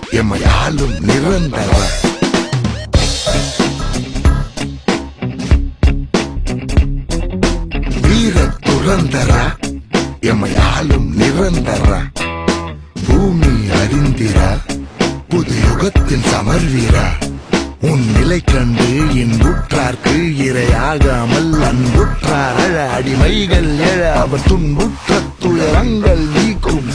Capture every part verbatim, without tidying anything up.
எம்மை ஆளும் நிரந்தர. வீர துரந்தர எம்மை ஆளும் நிரந்தர. பூமி அறிந்திரா புது யுகத்தின் சமர்வீரா. உன் நிலை கண்டு இன்புற்றார்க்கு இரையாகாமல் அன்புற்றார் அழ அடிமைகள் எழ அவர் துன்புற்ற துயரங்கள் நீக்கும்.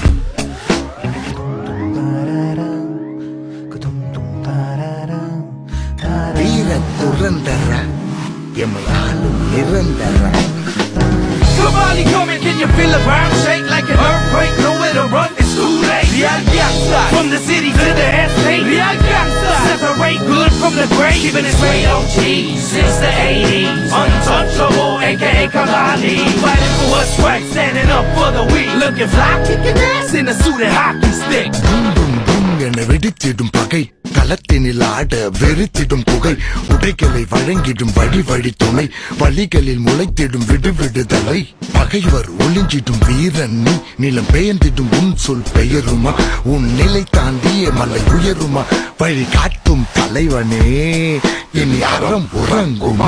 வீர துரந்தர எம்மை ஆளும் நிரந்தர. Somebody coming, can you feel the ground shake like an earthquake? Nowhere to run, it's too late. Real gangsta, from the city to the estate. Real gangsta, separate good from the great. Keeping it straight O G since the eighties. Untouchable, aka Kamali. Fighting for what's right, standing up for the weak. Looking fly, kicking ass in a suit and hockey stick. என வெடித்திடும் பகை களத்தினில் ஆட வெறித்திடும் புகை. உடைகளை வழங்கிடும் வழி வழி துணை வழிகளில் முளைத்திடும் விடு விடுதலை. பகைவர் ஒளிஞ்சிடும் வீரன் நீ நிலம் பெயர்ந்திடும் உன் சொல் பெயருமா. உன் நிலை தாண்டிய மலை உயருமா. வழி காட்டும் தலைவனே இனி அறம் உறங்குமா.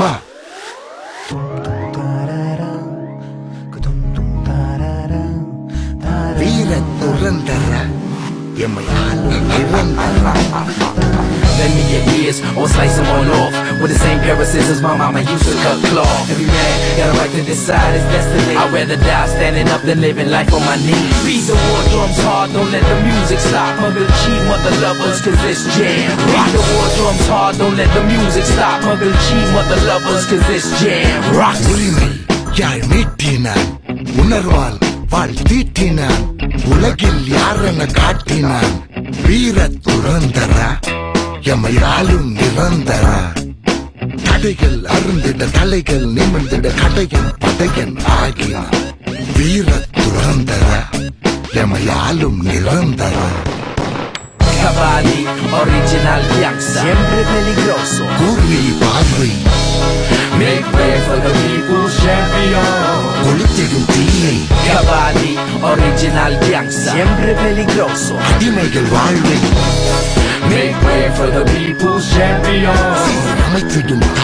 வீர துரந்தர எம்மை ஆளும் நிரந்தர. Lend me your ears or slice them on off with the same pair of scissors my mama used to cut cloth. Every man got a right to decide his destiny. I'd rather die standing up than living life on my knees. Beat the war drums hard, don't let the music stop. Mother cheat, mother lovers, cause it's jam. Beat the war drums hard, don't let the music stop. Mother cheat, mother lovers, cause it's jam. Rock. உரிமை யாழ் மீட்டினான் உணர்வால் வாழ் தீட்டினான் உலகில் யாரென காட்டினான். வீர துரந்தர எம்மை ஆளும் நிரந்தர. தடைகள் அருந்திட தலைகள் நிமிர்ந்திட கடையன் படையன் ஆகினான். வீர துரந்தர எம்மை ஆளும் நிரந்தர. Cavalli, original gangsta, siempre peligroso. கூர்மை பார்வை Make way for the people's champion. கொளுத்திடும் தீயை Cavalli, original gangsta, siempre peligroso. அடிமைகள் வாழ்வை Make way for the people's champion. அமைத்திடும்